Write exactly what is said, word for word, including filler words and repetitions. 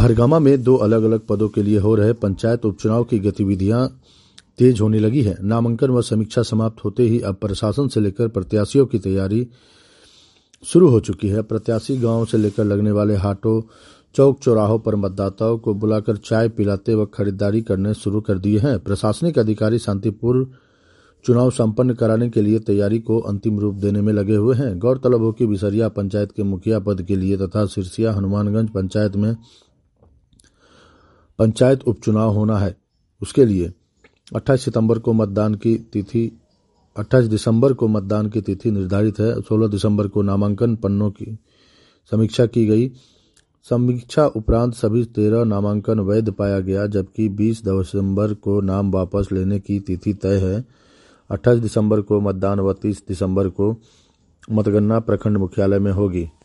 महरगामा में दो अलग अलग पदों के लिए हो रहे पंचायत उपचुनाव की गतिविधियां तेज होने लगी है। नामांकन व समीक्षा समाप्त होते ही अब प्रशासन से लेकर प्रत्याशियों की तैयारी शुरू हो चुकी है। प्रत्याशी गांव से लेकर लगने वाले हाटों, चौक चौराहों पर मतदाताओं को बुलाकर चाय पिलाते व खरीदारी करने शुरू कर दिए हैं। प्रशासनिक अधिकारी शांतिपूर्ण चुनाव संपन्न कराने के लिए तैयारी को अंतिम रूप देने में लगे हुए हैं। गौरतलब हो कि बिसरिया पंचायत के मुखिया पद के लिए तथा सिरसिया हनुमानगंज पंचायत में पंचायत उपचुनाव होना है। उसके लिए अट्ठाईस सितंबर को मतदान की तिथि अट्ठाईस दिसंबर को मतदान की तिथि निर्धारित है। सोलह दिसंबर को नामांकन पन्नों की समीक्षा की गई। समीक्षा उपरांत सभी तेरह नामांकन वैध पाया गया, जबकि बीस दिसंबर को नाम वापस लेने की तिथि तय है। अट्ठाईस दिसंबर को मतदान व तीस दिसंबर को मतगणना प्रखंड मुख्यालय में होगी।